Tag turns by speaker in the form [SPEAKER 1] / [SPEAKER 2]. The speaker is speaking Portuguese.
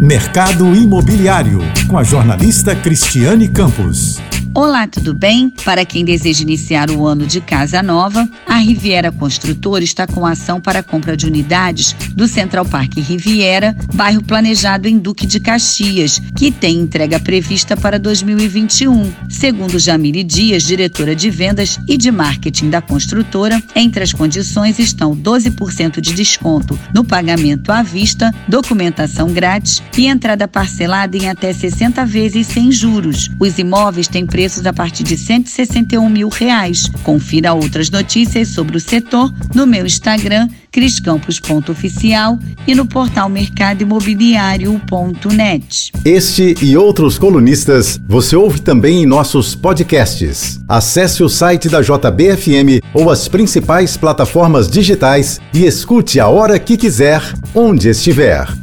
[SPEAKER 1] Mercado Imobiliário, com a jornalista Cristiane Campos.
[SPEAKER 2] Olá, tudo bem? Para quem deseja iniciar o ano de casa nova, a Riviera Construtora está com ação para a compra de unidades do Central Park Riviera, bairro planejado em Duque de Caxias, que tem entrega prevista para 2021. Segundo Jamile Dias, diretora de vendas e de marketing da construtora, entre as condições estão 12% de desconto no pagamento à vista, documentação grátis e entrada parcelada em até 60 vezes sem juros. Os imóveis têm preços a partir de R$161 mil. Confira outras notícias sobre o setor no meu Instagram, criscampos.oficial, e no portal mercadoimobiliario.net.
[SPEAKER 3] Este e outros colunistas você ouve também em nossos podcasts. Acesse o site da JBFM ou as principais plataformas digitais e escute a hora que quiser, onde estiver.